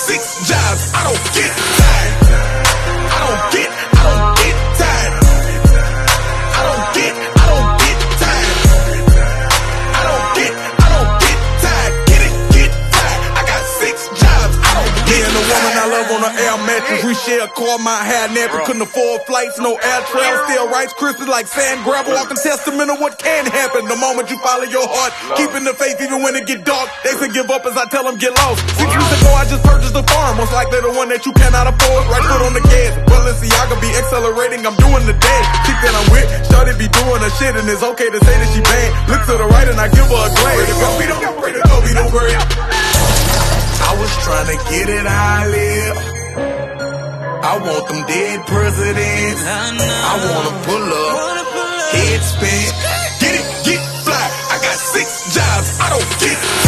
6 jobs, I don't get tired. I don't get tired. I don't get tired. I don't get tired. Get tired. I got 6 jobs, I don't get tired. Me and the woman I love on an air mattress. We share a car, my hair nappy. Couldn't afford flights, no air travel. Still Rice Krispies like sand gravel. Walking testament of what can happen the moment you follow your heart. Keeping the faith even when it get dark. They say give up as I tell them get lost. 6 weeks ago I just purchased a farm. Most likely the one that you cannot afford. Right foot on the gas. Balenciaga be accelerating, I'm doing the dash. Chick that I'm with, shorty be doing her shit. And it's okay to say that she bad. Look to the right and I give her a glance. Pray to go, we don't worry. I was trying to get it how I live. I want them dead presidents. I wanna pull up, head spin, get it, get fly. I got 6 jobs, I don't get